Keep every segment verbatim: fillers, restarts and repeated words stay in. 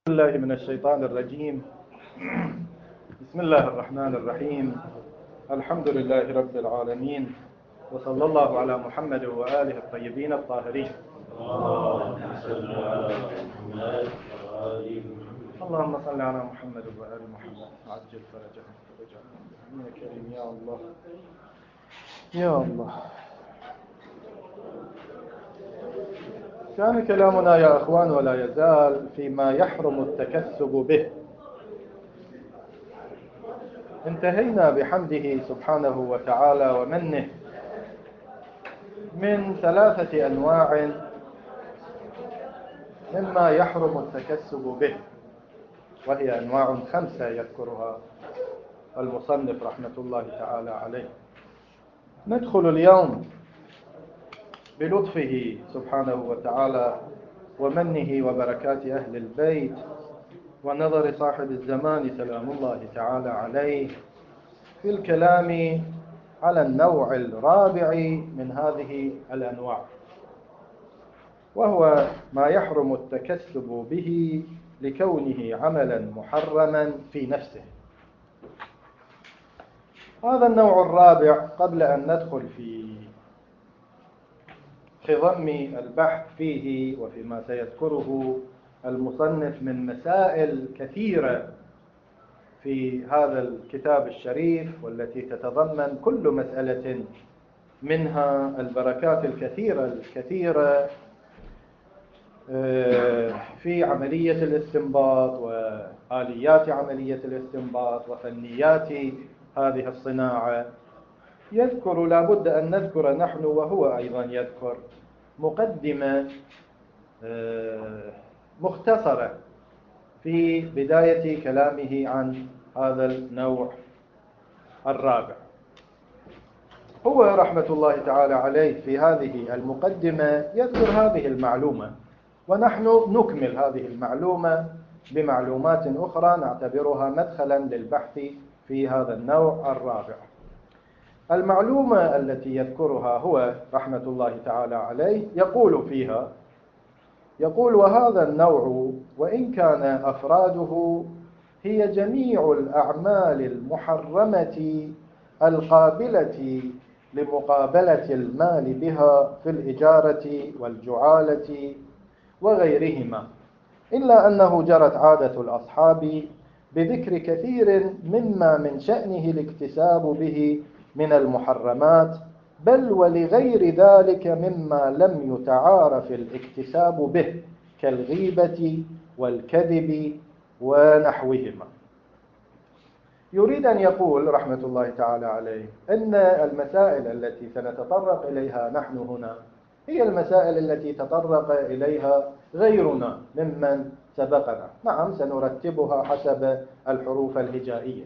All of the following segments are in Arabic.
الله من الشيطان الرجيم. بسم الله الرحمن الرحيم. الحمد لله رب العالمين، وصلى الله على محمد وآله الطيبين الطاهرين. اللهم صل على محمد وآل محمد عجل فرجهم فرجهم يا كريم يا الله يا الله. كان كلامنا يا أخوان ولا يزال فيما يحرم التكسب به. انتهينا بحمده سبحانه وتعالى ومنه من ثلاثة أنواع مما يحرم التكسب به، وهي أنواع خمسة يذكرها المصنف رحمة الله تعالى عليه. ندخل اليوم بلطفه سبحانه وتعالى ومنه وبركات أهل البيت ونظر صاحب الزمان سلام الله تعالى عليه في الكلام على النوع الرابع من هذه الأنواع، وهو ما يحرم التكسب به لكونه عملا محرما في نفسه. هذا النوع الرابع قبل أن ندخل في خضم البحث فيه وفيما سيذكره المصنف من مسائل كثيرة في هذا الكتاب الشريف، والتي تتضمن كل مسألة منها البركات الكثيرة الكثيرة في عملية الاستنباط وآليات عملية الاستنباط وفنيات هذه الصناعة. يذكر لابد أن نذكر نحن وهو أيضا يذكر مقدمة مختصرة في بداية كلامه عن هذا النوع الرابع. هو رحمة الله تعالى عليه في هذه المقدمة يذكر هذه المعلومة، ونحن نكمل هذه المعلومة بمعلومات أخرى نعتبرها مدخلا للبحث في هذا النوع الرابع. المعلومة التي يذكرها هو رحمة الله تعالى عليه يقول فيها، يقول: وهذا النوع وإن كان أفراده هي جميع الأعمال المحرمة القابلة لمقابلة المال بها في الإجارة والجعالة وغيرهما، إلا أنه جرت عادة الأصحاب بذكر كثير مما من شأنه الاكتساب به من المحرمات، بل ولغير ذلك مما لم يتعارف الاكتساب به كالغيبة والكذب ونحوهما. يريد أن يقول رحمة الله تعالى عليه أن المسائل التي سنتطرق إليها نحن هنا هي المسائل التي تطرق إليها غيرنا ممن سبقنا. نعم، سنرتبها حسب الحروف الهجائية،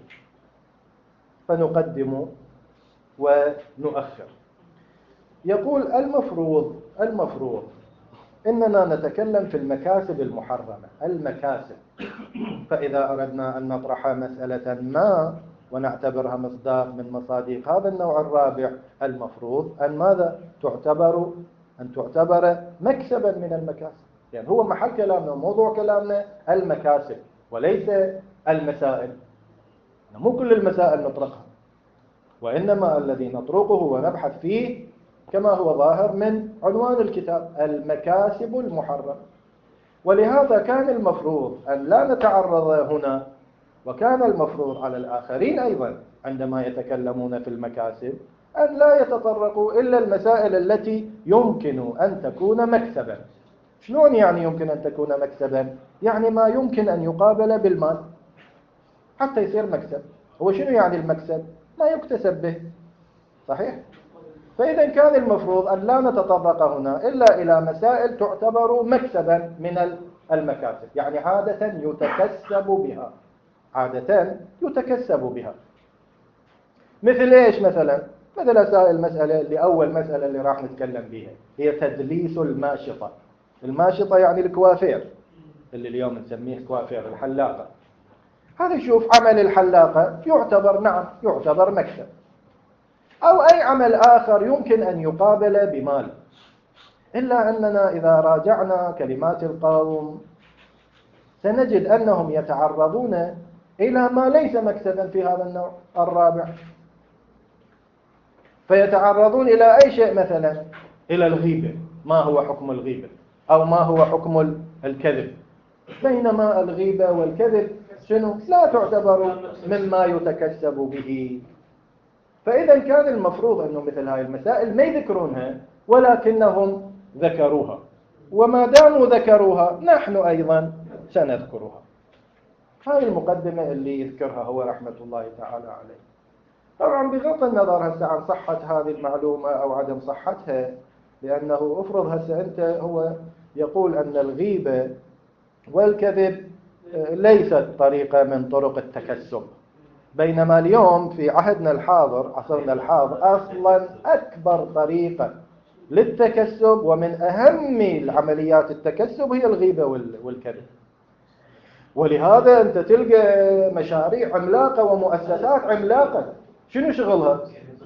فنقدم ونؤخر. يقول: المفروض المفروض إننا نتكلم في المكاسب المحرمة، المكاسب. فإذا أردنا أن نطرح مسألة ما ونعتبرها مصداق من مصادق هذا النوع الرابع، المفروض أن ماذا تعتبر أن تعتبر مكسبا من المكاسب. يعني هو محل كلامنا وموضوع كلامنا المكاسب وليس المسائل. مو كل المسائل نطرقها، وإنما الذي نطرقه ونبحث فيه كما هو ظاهر من عنوان الكتاب: المكاسب المحرمة. ولهذا كان المفروض أن لا نتعرض هنا، وكان المفروض على الآخرين أيضا عندما يتكلمون في المكاسب أن لا يتطرقوا إلا المسائل التي يمكن أن تكون مكسبا. شلون يعني يمكن أن تكون مكسبا؟ يعني ما يمكن أن يقابل بالمال حتى يصير مكسب. هو شنو يعني المكسب؟ ما يكتسب به، صحيح؟ فإذا كان المفروض أن لا نتطرق هنا إلا إلى مسائل تعتبر مكسبا من المكاسب، يعني عادة يتكسب بها، عادة يتكسب بها. مثل إيش مثلا؟ مثل أسائل المسألة اللي أول مسألة اللي راح نتكلم بها هي تدليس الماشطة. الماشطة يعني الكوافير، اللي اليوم نسميه كوافير، الحلاقة. هذا شوف عمل الحلاقة يعتبر، نعم يعتبر مكسب، أو أي عمل آخر يمكن أن يقابل بمال. إلا أننا إذا راجعنا كلمات القوم سنجد أنهم يتعرضون إلى ما ليس مكسبا في هذا النوع الرابع. فيتعرضون إلى أي شيء مثلا، إلى الغيبة. ما هو حكم الغيبة؟ أو ما هو حكم الكذب؟ بينما الغيبة والكذب شنو؟ لا تعتبر مما يتكسب به. فإذا كان المفروض أنه مثل هاي المسائل ما يذكرونها، ولكنهم ذكروها، وما داموا ذكروها نحن أيضا سنذكرها. هذه المقدمة اللي يذكرها هو رحمة الله تعالى عليه. طبعا بغض النظر هسه عن صحة هذه المعلومة أو عدم صحتها، لأنه أفرض هسه أنت هو يقول أن الغيبة والكذب ليست طريقة من طرق التكسب، بينما اليوم في عهدنا الحاضر، عصرنا الحاضر، أصلا أكبر طريقة للتكسب ومن أهم العمليات التكسب هي الغيبة والكذب. ولهذا أنت تلقى مشاريع عملاقة ومؤسسات عملاقة شنو شغلها؟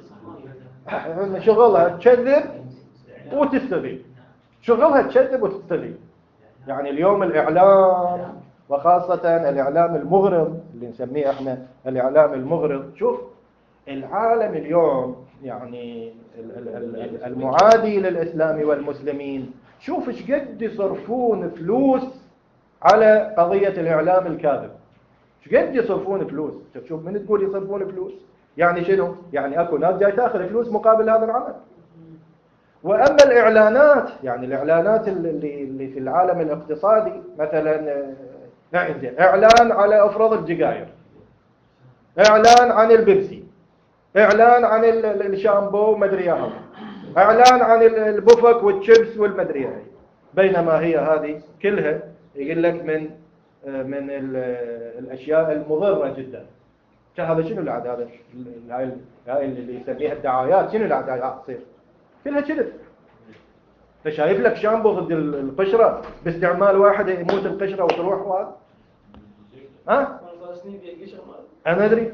شغلها تكذب وتستغيث، شغلها تكذب وتستغيث. يعني اليوم الإعلام، وخاصة الإعلام المغرض اللي نسميه احنا الإعلام المغرض، شوف العالم اليوم يعني المعادي للإسلام والمسلمين، شوف ايش قد يصرفون فلوس على قضية الإعلام الكاذب، ايش قد يصرفون فلوس. شوف من تقول يصرفون فلوس، يعني شنو؟ يعني اكو ناس جاي تاخذ فلوس مقابل هذا العمل. وأما الإعلانات، يعني الإعلانات اللي, اللي في العالم الاقتصادي، مثلا إعلان على أفراد الجزائر، إعلان عن البيبسي، إعلان عن الشامبو مدري هذا، إعلان عن البوفك والشيبس والمدري هاي. بينما هي هذه كلها يقول لك من من الأشياء المضرة جدا. هذا شنو العادة؟ هذا هاي اللي يسميها الدعايات، شنو العادة تصير؟ كلها كذب. فشايف لك شامبو ضد القشرة باستعمال واحد يموت القشرة وتروح واحد. ها؟ أنا أدري.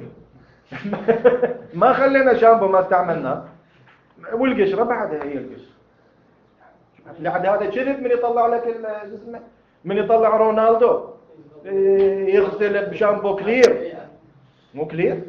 ما خلينا شامبو ما استعملنا، والقشرة بعدها هي القشرة. لعد هذا كذب. من يطلع لك اسمه، من يطلع رونالدو يغسل بشامبو كلير، مو كلير،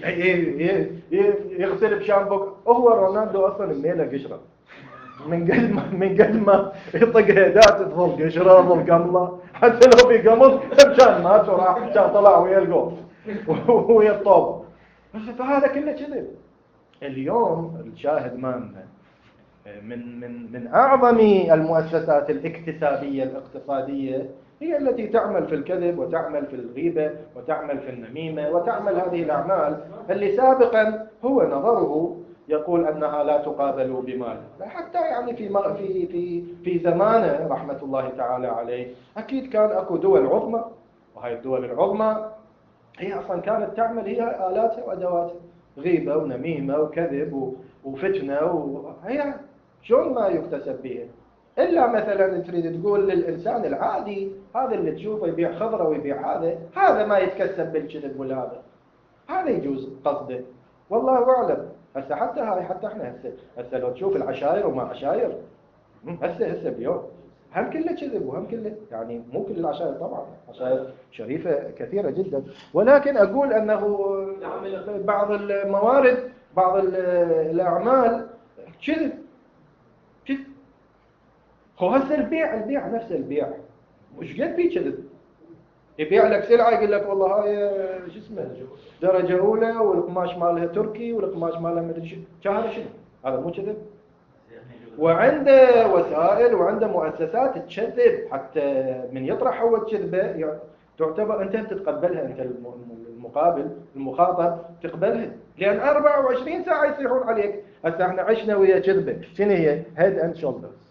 يغسل بشامبو. هو رونالدو أصلا منيله قشرة، من قد ما من قد ما يطق هيدات تظل قشره تظل قمله، حتى لو بيقمص كان مات وراح كان طلع ويا الجول ويا الطوب. بس فهذا كله كذب. اليوم الشاهد مالنا من من من اعظم المؤسسات الاكتسابيه الاقتصاديه هي التي تعمل في الكذب وتعمل في الغيبه وتعمل في النميمه وتعمل هذه الاعمال اللي سابقا هو نظره يقول أنها لا تقابل بمال. حتى يعني في في في في زمانه رحمة الله تعالى عليه أكيد كان أكو دول عظمى، وهي الدول العظمى هي أصلا كانت تعمل هي آلاتها وأدواتها، غيبة ونميمة وكذب وفتنة، وهي شلون ما يكتسب بها. إلا مثلا تريد تقول للإنسان العادي هذا اللي تشوفه يبيع خضرة ويبيع هذا هذا ما يتكسب بالكذب والهذا، هذا يجوز قصده، والله أعلم. هسه حتى هاي حتى احنا هسه هسه لو تشوف العشاير وما عشاير هسه هسه اليوم هم كله كذب وهم كله، يعني مو كل العشاير طبعا، عشاير شريفة كثيرة جدا، ولكن أقول أنه بعض الموارد بعض الأعمال كذب كذب. هو هسه البيع البيع نفس البيع مش قد فيه كذب. يبيع لك سلعة يقول لك والله هاي شو اسمه درجة أولى والقماش مالها تركي والقماش مالها مدري شو، هذا شنو؟ هذا مو كذب. وعنده وسائل وعنده مؤسسات تكذب، حتى من يطرح هو الكذبة يعني تعتبر أنت تتقبلها، أنت المقابل المخاطب تقبلها، لأن أربعة وعشرين ساعة يصيحون عليك. هسه احنا عشنا ويا كذبة، شنو هي؟ هيد اند شولدرز.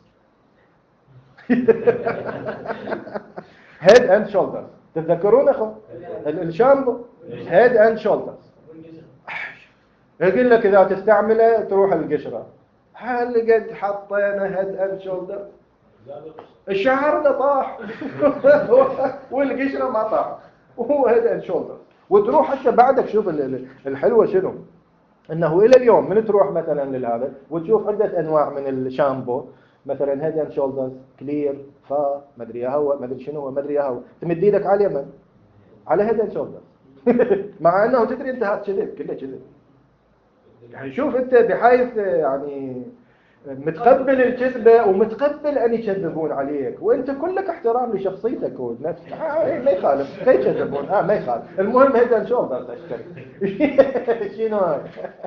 هيد اند شولدرز، تتذكرون اخو الشامبو هيد اند شولدرز، يقول لك اذا تستعمله تروح القشره. هل قد حطينا هيد اند شولدر؟ الشعر ده طاح والقشره ما طاح، وهو هيد اند شولدر. وتروح حتى بعدك شوف الحلوه شنو، انه الى اليوم من تروح مثلا لهذا وتشوف عده انواع من الشامبو، مثلا هيد اند شولدرز كلير، فا ما ادري هو ما ادري شنو، ما ادري هو تمد ايدك على اليمن على هيد اند شولدرز مع انه تدري انت هذا كذب، كله كذب. يعني شوف انت بحيث يعني متقبل الكذبة ومتقبل أن يكذبون عليك، وأنت كلك احترام لشخصيتك ونفسك. آه ما يخالف ما يكذبون، آه ما يخالف، المهم هيدا إن شاء الله تشتري شنو هذا.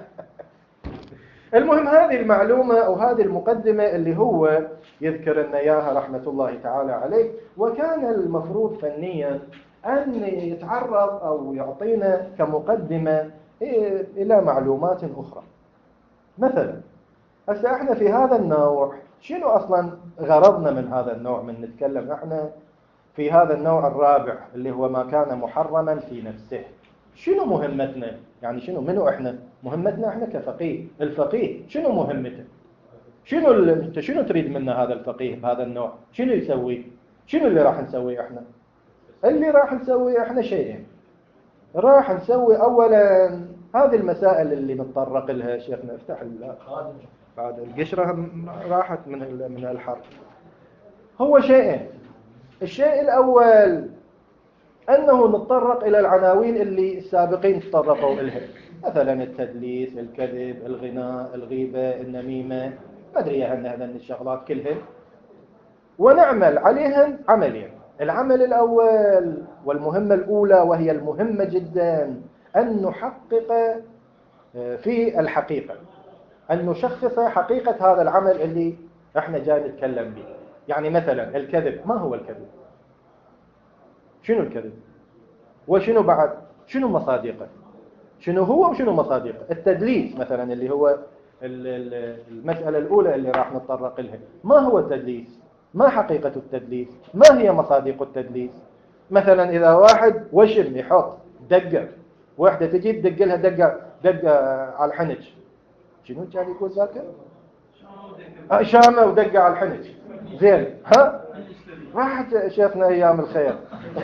المهم هذه المعلومة أو هذه المقدمة اللي هو يذكر لنا إياها رحمة الله تعالى عليه. وكان المفروض فنيا أن يتعرض أو يعطينا كمقدمة إلى معلومات أخرى. مثلا هسه احنا في هذا النوع شنو اصلا غرضنا من هذا النوع؟ من نتكلم احنا في هذا النوع الرابع اللي هو ما كان محرما في نفسه، شنو مهمتنا؟ يعني شنو منو احنا؟ مهمتنا احنا كفقيه. الفقيه شنو مهمته؟ شنو انت شنو تريد منا هذا الفقيه بهذا النوع؟ شنو يسوي؟ شنو اللي راح نسويه احنا؟ اللي راح نسويه احنا شيئين. راح نسوي اولا هذه المسائل اللي نتطرق لها. شيخنا افتح بعد القشرة راحت من من الحرب. هو شيئين. الشيء الأول أنه نتطرق إلى العناوين اللي السابقين تطرقوا إليها، مثلا التدليس، الكذب، الغناء، الغيبة، النميمة، ما أدري هن هذن الشغلات كلهن، ونعمل عليهن عملين. العمل الأول والمهمة الأولى وهي المهمة جدا أن نحقق في الحقيقة، أن نشخص حقيقة هذا العمل اللي احنا جاي نتكلم به. يعني مثلا الكذب، ما هو الكذب؟ شنو الكذب؟ وشنو بعد؟ شنو مصادقه؟ شنو هو وشنو مصادقه؟ التدليس مثلا اللي هو المسألة الأولى اللي راح نتطرق لها، ما هو التدليس؟ ما حقيقة التدليس؟ ما هي مصادق التدليس؟ مثلا إذا واحد وشم يحط دقة، واحدة تجي تدق لها دقة دقة على الحنج، شنو كان يقول ذاك؟ شامة ودقة على الحنج، زين ها؟ راحت شافنا أيام الخير.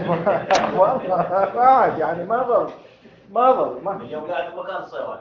راحت يعني ما ظل ما ظل ما يوم قاعد مكان الصيوان.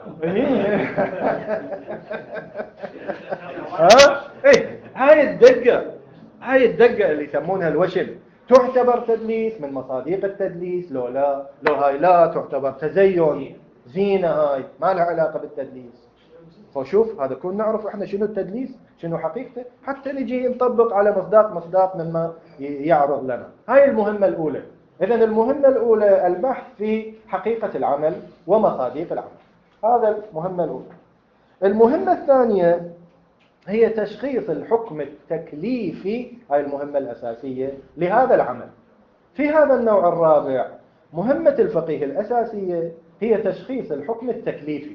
ها ايه هاي الدقة، هاي الدقة اللي يسمونها الوشم تعتبر تدليس من مصادق التدليس لو لا؟ لو هاي لا تعتبر تزين زينة، هاي ما لها علاقة بالتدليس. فشوف هذا كون نعرف احنا شنو التدليس شنو حقيقته حتى نجي نطبق على مصداق مصداق مما يعرض لنا. هاي المهمة الأولى. إذن المهمة الأولى البحث في حقيقة العمل ومصادق العمل، هذا المهمة الأولى. المهمة الثانية هي تشخيص الحكم التكليفي، هاي المهمة الأساسية لهذا العمل. في هذا النوع الرابع مهمة الفقيه الأساسية هي تشخيص الحكم التكليفي.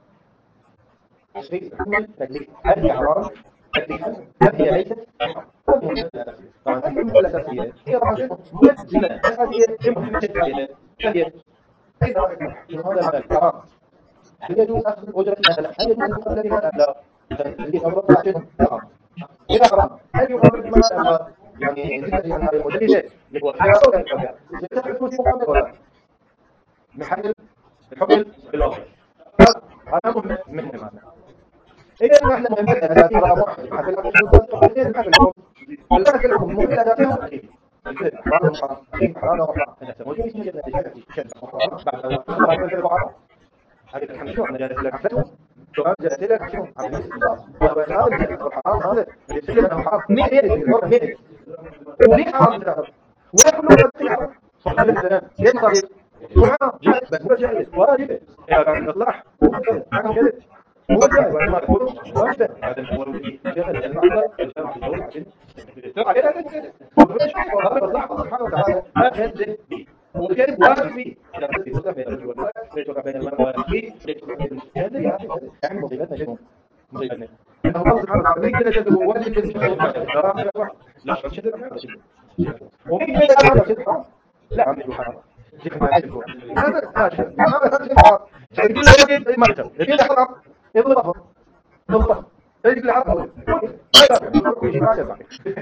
تشخيص الحكم التكليفي، هل هي حرام تكليفا؟ هل هي ليست حرام؟ هذه المهمة الأساسية. طبعا المهمة الأساسية هي طبعا مقدمة، هذه المهمة الثانية هي إذا رأيت إنه هذا المال حرام، هل يجوز أخذ أجرة مثلا؟ هل يجوز أن يقابل بمال؟ لا. اللي أمر شنو؟ حرام. إذا حرام هل يقابل بمال أم لا؟ يعني نسبة يعني هذه المدلسة اللي هو خيار أو خيار، تدفع فلوس مقابل ولا؟ محل الحكم بالواقع. هذا مهم مهم معنا. إذا نحن مهمتنا الأساسية رقم واحد بحث الحكم، اثنين بحث الحكم. البحث الحكم المهمة الأساسية هو التكليف. الكذب حرام أو حرام؟ الكذب حرام أو حرام؟ أنا سموت لي اسمه جدا تشهد تشهد بعد بعد الكذب حرام. هذه الحمد شنو؟ أنا جالس لك عفتهم. سؤال جالس لك شنو؟ عن الاستنباط. وهذا الحرام هذا جالس لك أنه حرام. مين يدري الحرام مين يدري؟ وليه حرام بالحرام؟ ولا كل واحد يدري حرام؟ صحيح مثلا ليه مصاريف؟ حرام جائز بس هو جائز واجب. إذا كان الإصلاح هو جائز عنه كذب هو جائز وإنما يكون واجبا. هذا هو الذي شغل المحضر الجامع الدولة عشان ترى عليه هذا كذب. وهذا الإصلاح سبحانه وتعالى ما ينزل به. والكذب واجب فيه. إذا كنت توقع بين الرجل والمرأة، توقع بين المرأة والأخيه، توقع بين المسجد يا أخي يعني مصيبتنا شنو؟ مصيبتنا أنه الله سبحانه وتعالى يقدر يشهد واجب الشهود لا شهد ومين من هذا شيء حرام؟ لا عم يقول حرام. شيخ ما يقول هذا هذا هذا شيء حرام. يقول له يجب ما يجب يجب حرام يقول له بالضبط يجب الحرام هو ما يدافع كل شيء ما يدافع.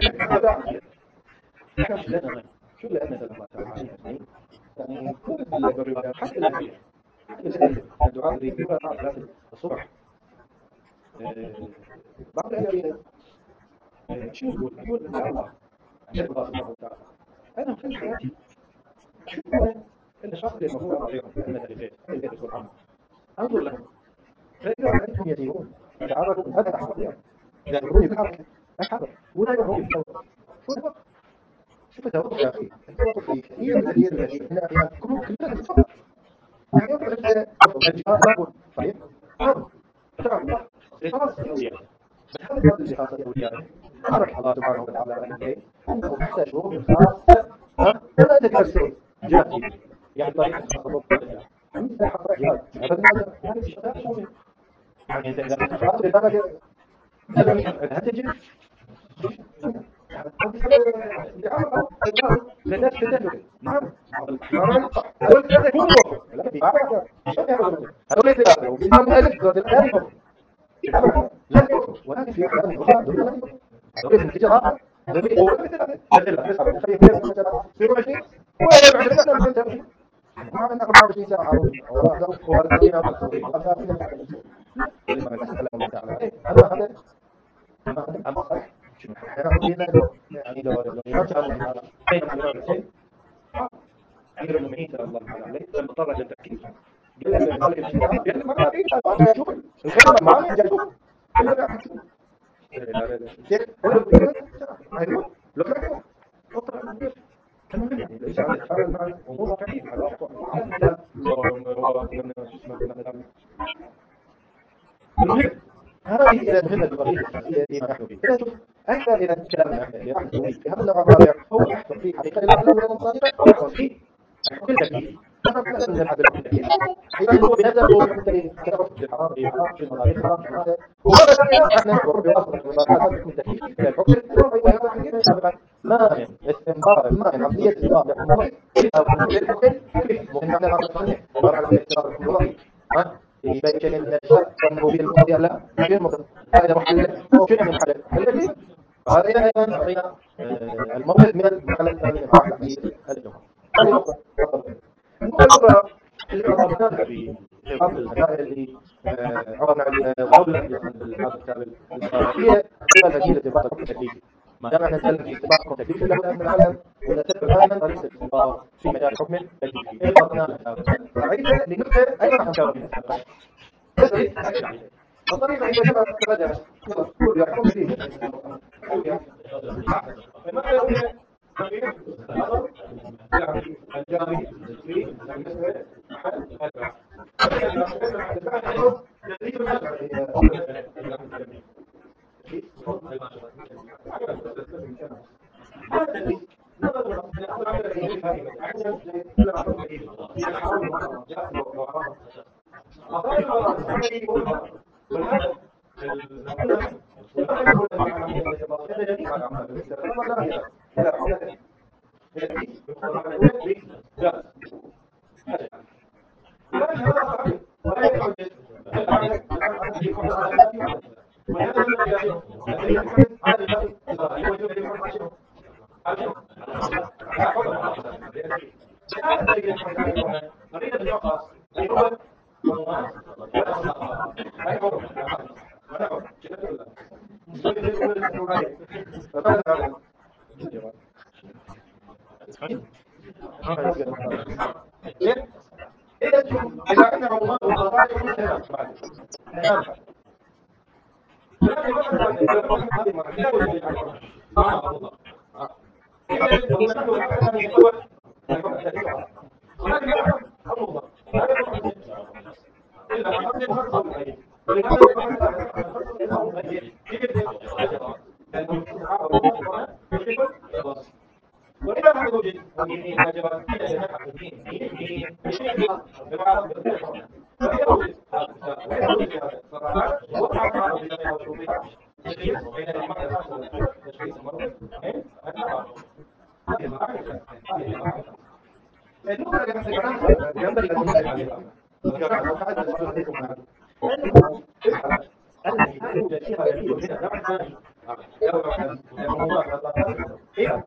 احنا مش لنا شو اللي انا الله تعالى يعني كل الروايات حتى الأدعية حتى الأدعية الدعاء اللي يقولها بعد صلاة الصبح بعض الأدعية شنو يقول؟ يقول ان الله عند الله سبحانه وتعالى انا في حياتي اشوف الاشخاص اللي المفروض امر عليهم في المثل البيت البيت يكون عام انظر لهم فاذا رايتهم يسيرون يتحركون هذا احرك يعني اذا يمروني بالحركه اتحرك ولا يمروني بالتوقف شو الوقت؟ شوف التوقف يا اخي التوقف في كثير كثير كثير من الاحيان كلهم كلنا نتوقف يعني انت الجهاد ما هو صحيح؟ ما هو تعرف خلاص يعني بس هذا الفضل اللي خاصة أوليائه بارك الله سبحانه وتعالى عليه أنه محتاجون خاصة ها ولا أنت تفسر جهاد يعني طريقة خاصة بالله أنت حصل جهاد أبدا هذا هذا الشيء يعني أنت إذا كنت خاطر بذلك هل تجد نعم هذول ثلاثة يكونوا فوق لا في أعلى هذول ثلاثة وبالإمام ألف لا يفوق لا يفوق ولكن في أحيان أخرى دون لا يفوق هذول النتيجة رابعة هذول فوق ثلاثة مثلا تسعة خلي خلي مثلا صفر وعشرين ولا بعد ذلك لا أنت ما أنا أربعة وعشرين ساعة عروض وهذا الذين أقصوا وهذا الذين أقصوا تعالى هذا هذا هذا أمر صح يعني لو لو ما كانوا بين الروايتين أمير المؤمنين صلى الله عليه وسلم اضطر إلى التفكير قال له مالك الشيعة قال له ما أعرف أنا أشوف الخبر معانا جاي أشوف قال له أحد أيوه لو كان اضطر المهم يعني ليس على يتعامل مع أمور واقعية المهم هذه إلى المهمة الوظيفة الأساسية التي نحن فيها. شوف أكثر إلى كلامنا اللي راح نسويه في هذا النوع الرابع هو يحصل فيه حقيقة الأولى المصادرة ويحصل فيه الحكم التكليفي. نحن مثلا من الحد الحكم التكليفي أحيانا هو بنفسه هو يحتاج كتابة في الحرام في الحرام في المصادر الحرام في هذا ومرة ثانية نحن نشعر بأصل المصادرات الحكم التكليفي إلى الحكم التكليفي وهذا حقيقة سابقا ما من استنباط ما من عملية استنباط لحكم الله أو حكم التكليفي ممكن نحن نعرف عنه عبارة عن استنباط الحكم الله ها يبين شيء من الأشياء وأنه في المقضية لا ما في المقضية هذا محل أو شيء من الحل الذي هذا أيضا يعطينا الموقف من المرحلة الثانية من مراحل عملية الجمهور هذه نقطة النقطة الأخرى اللي عرضناها في في بعض المسائل اللي عرضنا قبل هذا الكتاب هي الوسيلة لبعض الحكم التكليفي ما دام نتكلم في استنباط الحكم التكليفي لابد ان نتعلم ونتبع دائما طريقه الاستنباط في مجال الحكم التكليفي اي عرضنا رأيت لنكتب ايضا عن كلام الطريقة هي كما تبدأ كل يحكم فيه يعني الجاري في المسألة أحد الأربعة إذا كان عمر وقضاء يكون كلام بعد كلام وإذا ما وجد وجد أجابات ينبغي أن ننبه عليها التي توجد فيها دليل من النوع الثاني لو كان الموضوع هي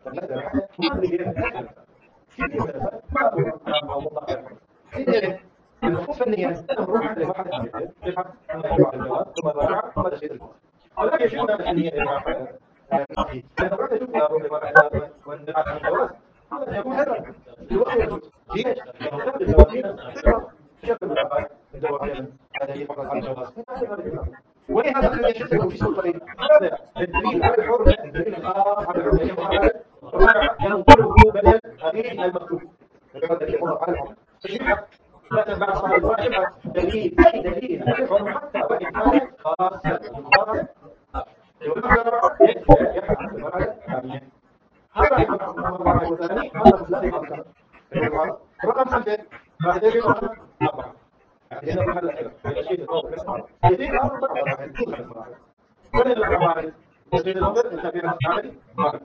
النصوص فنيا نروح على واحد يفهم كما يفعل الجواب ثم الرابعه ثم تشكيل الجواب ولكن شيء فنيا فأنا أشوف والدفاع عن الجواز هذا يكون هدفا في الوقت والجهد. ليش؟ لأنه تبدو الجوازين شكل الآباء الدواعية على فقط على الجواز. ولهذا الذي يشتغل في سوق الطريق هذا الدليل على الحرمة، الدليل الخاص على الحرمة الرابع ينقله بدل هذه المكتوب. الدليل المطلق على الحرمة تشريعها لا تنبع صاحب الواجب دليل أي دليل على الحرمة حتى وإن كانت خاصة بالمرأة. المرحلة الرابعة يحمل عن المرحلة الثانية. هذا المرحلة الثانية هذا مثال خاصة. رقم خمسة بعد ذلك رقم أربعة. يعني هنا المرحلة الأخيرة الشيء الأول بالأسعار. يزيد الأمر طبعا واحد كل المراحل. بدل الأربعة يزيد الأمر الخبير الأسعاري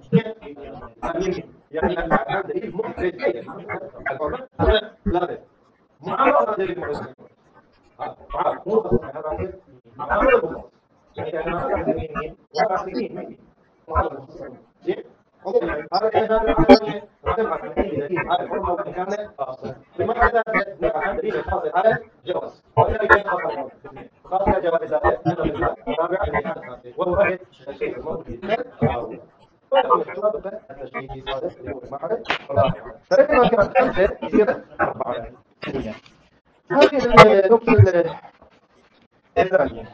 يعني المعنى دليل محرز الحرمة لا معارضة دليل محرز. معارضة مو بس هذا معارضة بالضبط. يعني أنا ما أعرف مين ولا أعرف مين معارضة زين. هذا كان هذا العالم هذا مع دليل على الحرمة وإن كانت خاصة. في المرحلة الثالثة نبحث عن دليل خاص على الجواز. وإذا كان خاص على الجواز خاص على الجواز الرابع وهو هذا الشيء الموجود في التعارض. ويكون اختلاف التشخيص هذا اللي هو المرحلة الرابعة. فلما كان خمسة يصير أربعة ثانية. هذه النقطة الثانية.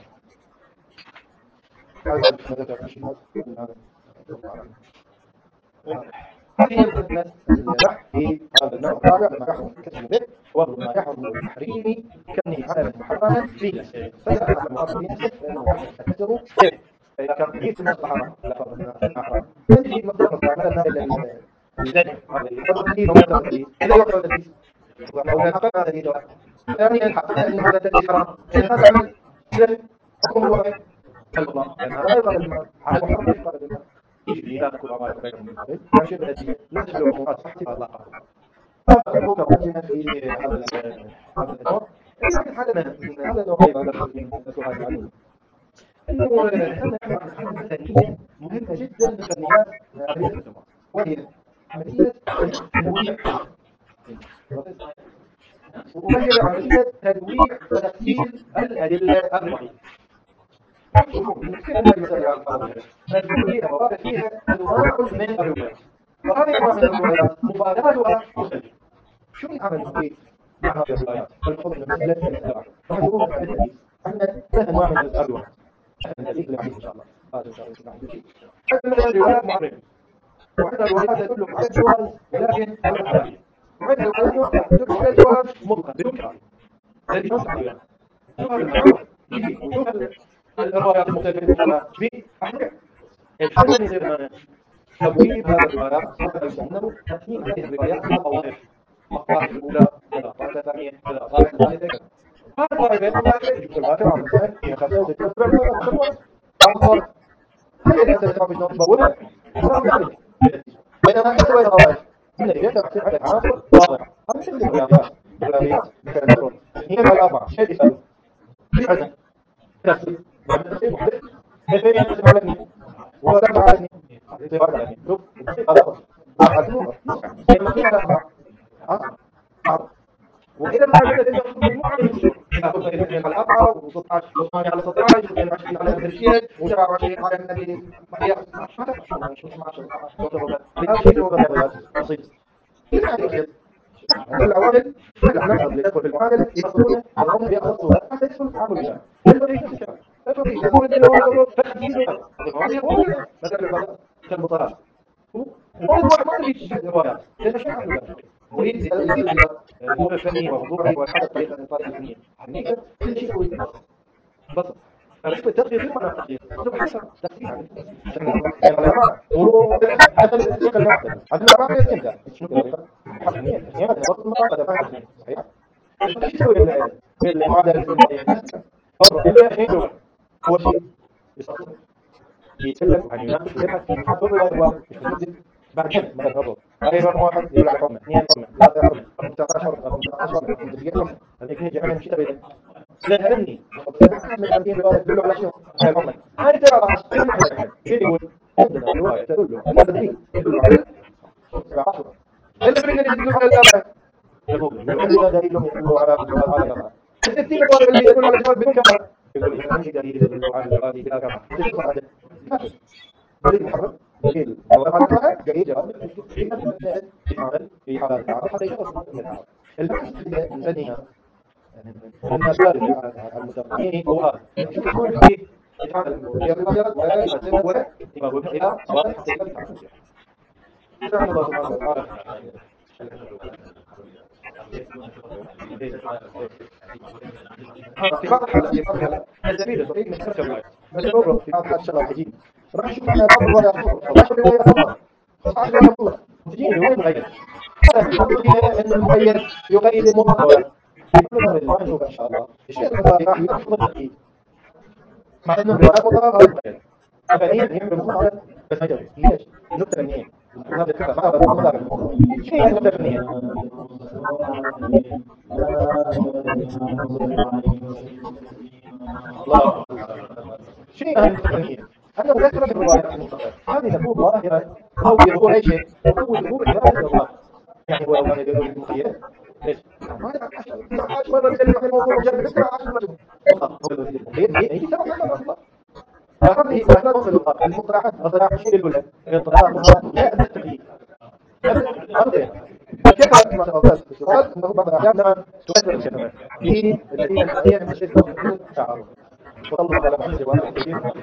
هذه المسألة البحث في هذا النوع الرابع ما يحرم الكسب به وهو ما يحرم التحريم كالنعال محرما في نفسه. فإذا كان المحرم في نفسه فإنه يحرم الكسب به. فإذا كان في المصلحة لا فرق بين الأحرام. فيجي مصدر مثلا الذكر هذا يعتبر دليل وما يعتبر دليل. إذا يعتبر دليل أولا الحق هذا دليل واحد. ثانيا الحق أن هذا دليل حرام. إذا هذا عمل إذا حكمه هو الله. لأن هذا يقال المال على المحرم يقال المال. يجري لا تكون أموال بينهم من قبل لا شيء التي لا تبلغ الأموال صحتها لا قبل. هذا هو كوجهنا في هذا هذا النوع. لكن حالنا من هذا النوع هذا الخلفين نذكر هذه المعلومة. إنه نحن عن مثالية مهمة جدا من فنيات عملية الدمار وهي عملية تنويع وهي عملية تنويع وتقليل الأدلة الرئيسية. شوفوا كثير من المسائل القضائية فيها مواقع فيها أنواع من الروايات وهذه الأنواع من الروايات مفاداتها مختلفة. شو العمل في مع هذه الروايات؟ فالحكم المسألة الاتباع راح نشوفهم في الحديث عندنا ثلاث أنواع من الروايات الحديث الحديث إن شاء الله هذا إن شاء الله عندنا روايات معرفة وعندنا روايات تدل على الجواز ولكن على الحرام وعندنا روايات تدل على الجواز مطلقا بدون كراهة. هذه شلون تعملها؟ شوف هذا المعروف وشوف الروايات المختلفة اللي فيها في أحكام. الحل الذي يصير تبويب هذا الروايات صار يسمونه تقسيم هذه الروايات إلى طوائف. الطائفة الأولى كذا، الطائفة الثانية كذا، الطائفة الثالثة كذا. هذه الطائفة الطائفة يجوز الباقي على المسائل فيها خمسة وستة وسبع روايات بعض الطوائف. هذه الأسئلة تعرف شلون تبوبها؟ مرة ثانية. بينما أنت سويت طوائف من البيت تحصل عندك عناصر واضحة. هذا مثل الرياضيات. الرياضيات مثلا نقول اثنين على أربعة شيء يساوي. في عندنا تقسيم يعني تقسيم محدد. اثنين ينقسم على اثنين وثلاثة على اثنين. يصير واحد على اثنين. شوف هذا خمسة. واحد على اثنين نصف. بينما اثنين على أربعة. ها؟ عرض. وإذا ما عملت أنت مجموعة من الأصول. إذا قلت اثنين على أربعة وستة عشر وثمانية على ستة عشر واثنين وعشرين على أمريكية وسبعة وعشرين على النبي محيط. ما تعرف شو ما شو ما شو. لهذا الشيء هو الرياضيات بسيط. كيف يعني بسيط؟ العوامل العناصر اللي تدخل في المعادلة يفصلونها يضعونها في أخص صورة حتى يسهل التعامل بها. البقية نفس الكلام. البقية يقول إن هو ضروري فتحديد المعادلة هو مثلا البقية كالمطارات. وهذا واحد ما تريد تشهد الروايات لأن شيء عنه ذلك. أريد يزيد إلى الأمور الفنية وموضوعه وحتى الطريقة الطريقة الفنية. حقيقة كل شيء هو بسط. فنحب التدقيق غير معنى التدقيق. نحب حسب تدقيق يعني. يعني الأربعة وحسب التدقيق المعتدل. عندنا أربعة اثنين ده. شنو الطريقة؟ حقيقية. اثنين هذا ضبط المقاطع ده بعد اثنين. صحيح؟ شو يسوي بالمعادلة الفنية؟ أربعة إلا اثنين دول. أول شيء يستطيع يتكلم عن يناقش ويبحث في محل الرواية مش بعدين مثلا نقول هاي رقم واحد يقول لك حكمة، اثنين حكمة، ثلاثة حكمة، رقم تسعة عشر رقم تسعة عشر رقم تسعة حكمة، هذيك نيجي عملنا مشكلة بينهم. لا هني من خمسين رواية تدل على شنو؟ هاي الحكمة. هاي ترى كل واحد شو يقول؟ عندنا رواية تدل على تدريب تدل على سبعة عشر. إلا في اللي يدل على الأربعة. يقول عندنا دليل يدل على الجواز على الأربعة. الستين الطالب اللي يدل على الجواز بدون كفارة. يقول عندي دليل يدل على الجواز بلا كفارة. دليل محرم، دليل جواز على الكراهة، دليل جواز يتعامل في حالات التعارض حتى يشخص من التعارض. المقصد من فنها من أسباب المتقنين هو هذا، يعني شوف شلون الفقيه يتعامل ويا الروايات ويقسمها ويبوبها إلى طوائف حتى يقدر يتعامل فيها. سبحان الله سبحانه وتعالى. في بعض الحالات في بعض الحالات نستفيد الفقيه من كثرة الروايات، مثلا نفرض في بعض الحالات الشغله راح يجيب راح نشوف احنا بعض الروايات خمسة عشر روايه فقط، خمسة عشر روايه فقط وتجيني روايه مقيده، هذا فيها ان المقيد يقيد المطلق. في كل مورد راح نشوف ان شاء الله الشيخ الانصاري راح يرفض التقييد مع انه روايات مطلقه هذا مقيد، فنيا يعمل مطلق على بس ما يجوز. ليش؟ نكته فنيه هذا الفكره ما هذا مطلق الموضوع. شنو يعني نكته فنيه؟ الله شيء أهم الفنية أنه كثرة الروايات المطلقة هذه تكون ظاهرة أو يقول أي شيء أو يقول الرواية الإطلاق، يعني هو أولا يقول المقيد ليش؟ تسعة عشر مرة يتكلم عن الموضوع وجاب تسعة عشر مرة المقيد هي هي سبع مرات فهذه وهذا الإطلاق المصطلحات مصطلحات شيء الأولى إطلاقها لا التقييد أبدا كيف ما تفضلت السؤال أنه بعض الأحيان نعم تؤثر الكلمة في النتيجة النهائية من الشيء من التعارض. وصلى الله على محمد وعلى آله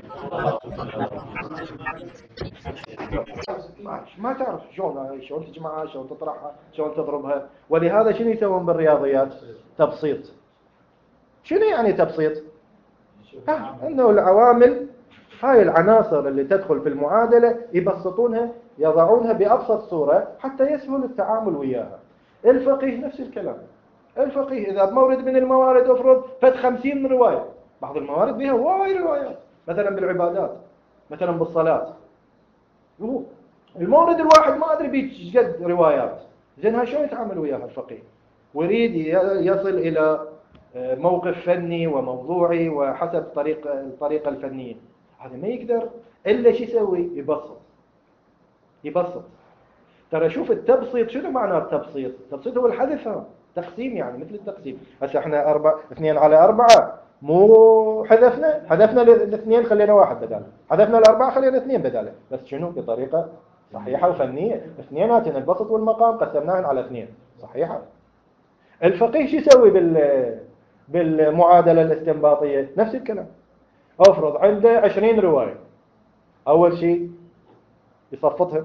ما تعرف شلون شلون تجمعها شلون تطرحها شلون تضربها. ولهذا شنو يسوون بالرياضيات؟ تبسيط. شنو يعني تبسيط؟ آه انه العوامل هاي العناصر اللي تدخل في المعادلة يبسطونها يضعونها بأبسط صورة حتى يسهل التعامل وياها. الفقيه نفس الكلام. الفقيه إذا بمورد من الموارد أفرض فد خمسين رواية، بعض الموارد بها وايد روايات، مثلا بالعبادات مثلا بالصلاة، المورد الواحد ما أدري بيش قد روايات، زين هاي شلون يتعامل وياها الفقيه؟ ويريد يصل إلى موقف فني وموضوعي وحسب طريق الطريقة الفنية، هذا ما يقدر إلا شو يسوي؟ يبسط يبسط. ترى شوف التبسيط شنو معنى التبسيط؟ التبسيط هو الحذف، تقسيم يعني مثل التقسيم. هسه احنا أربعة اثنين على أربعة مو حذفنا حذفنا الاثنين خلينا واحد بداله، حذفنا الأربعة خلينا اثنين بداله، بس شنو بطريقة صحيحة وفنية. اثنيناتنا البسط والمقام قسمناهن على اثنين صحيحة. الفقيه شو يسوي بال بالمعادلة الاستنباطية؟ نفس الكلام. افرض عنده عشرين رواية، أول شيء يصفطها،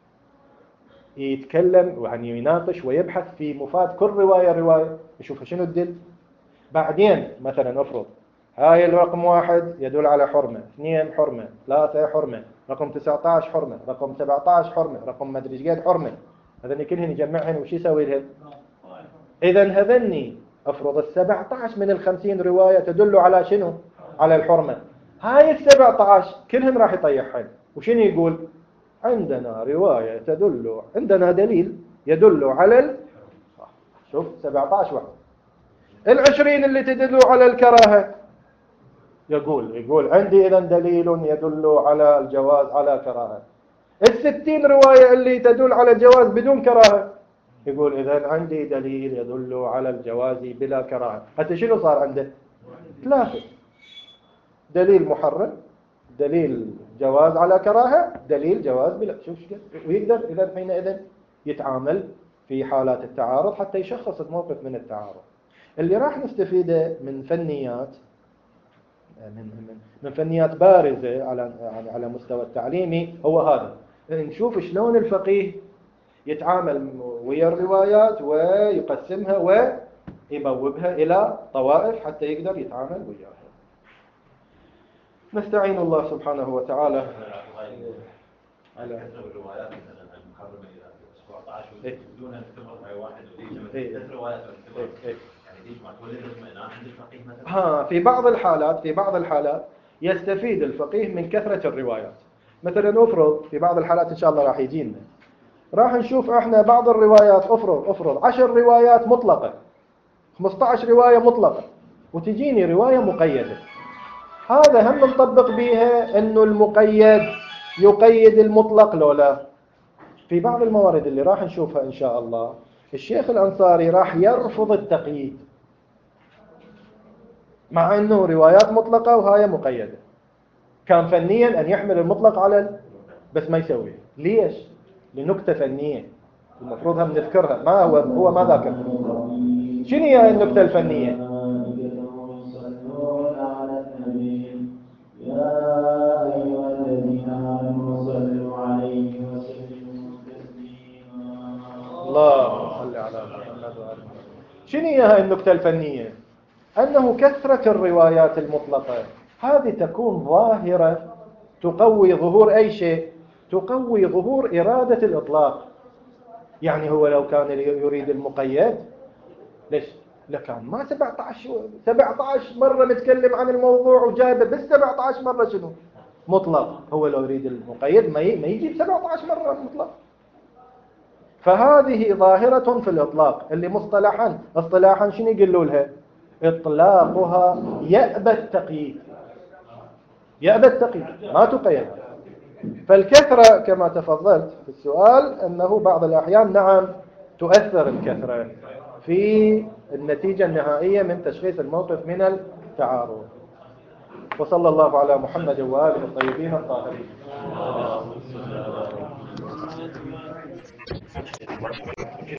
يتكلم يعني يناقش ويبحث في مفاد كل رواية رواية، يشوف شنو الدل. بعدين مثلا افرض هاي الرقم واحد يدل على حرمة، اثنين حرمة، ثلاثة حرمة، رقم تسعة عشر حرمة، رقم سبعة عشر حرمة، رقم ما ادري قد حرمة، هذني كلهن يجمعهن وش يسوي لهن؟ إذا هذني افرض السبعة عشر من الخمسين رواية تدل على شنو؟ على الحرمة. هاي السبعة عشر كلهم راح يطيحهن، وشنو يقول؟ عندنا رواية تدل عندنا دليل يدل على ال... شوف سبعة عشر واحد. العشرين اللي تدل على الكراهة يقول يقول عندي إذن دليل يدل على الجواز على كراهة. الستين رواية اللي تدل على الجواز بدون كراهة يقول إذن عندي دليل يدل على الجواز بلا كراهة. حتى شنو صار عنده؟ ثلاثة: دليل محرم، دليل جواز على كراهة، دليل جواز بلا. شوف شو ويقدر إذن حينئذ يتعامل في حالات التعارض حتى يشخص الموقف من التعارض. اللي راح نستفيده من فنيات من من فنيات بارزة على يعني على مستوى التعليمي هو هذا، نشوف شلون الفقيه يتعامل ويا الروايات ويقسمها ويبوبها إلى طوائف حتى يقدر يتعامل وياها. نستعين الله سبحانه وتعالى على الروايات مثلا المحرمة إلى سبعة عشر دون أن تمر واحد ودي ثلاث روايات ها في بعض الحالات في بعض الحالات يستفيد الفقيه من كثرة الروايات. مثلا افرض في بعض الحالات ان شاء الله راح يجينا راح نشوف احنا بعض الروايات افرض افرض عشر روايات مطلقة، خمسة عشر رواية مطلقة، وتجيني رواية مقيدة. هذا هم نطبق بيها انه المقيد يقيد المطلق لو لا. في بعض الموارد اللي راح نشوفها ان شاء الله الشيخ الأنصاري راح يرفض التقييد مع أنه روايات مطلقة وهاي مقيدة، كان فنيا أن يحمل المطلق على بس ما يسويه. ليش؟ لنكتة فنية المفروض هم نذكرها. ما هو هو ما ذاكر. شنو هي النكتة الفنية؟ اللهم صل على محمد وآل محمد. شنو هي هاي النكتة الفنية؟ أنه كثرة الروايات المطلقة هذه تكون ظاهرة تقوي ظهور أي شيء، تقوي ظهور إرادة الإطلاق. يعني هو لو كان يريد المقيد ليش؟ لكان ما سبعة عشر سبعة عشر مرة نتكلم عن الموضوع وجايبه بس سبعة عشر مرة شنو؟ مطلق. هو لو يريد المقيد ما يجيب سبعة عشر مرة مطلق. فهذه ظاهرة في الإطلاق اللي مصطلحا اصطلاحا شنو يقولوا لها؟ إطلاقها يأبى التقييد. يأبى التقييد ما تقيد. فالكثرة كما تفضلت في السؤال أنه بعض الأحيان نعم تؤثر الكثرة في النتيجة النهائية من تشخيص الموقف من التعارض. وصلى الله على محمد وآله الطيبين الطاهرين.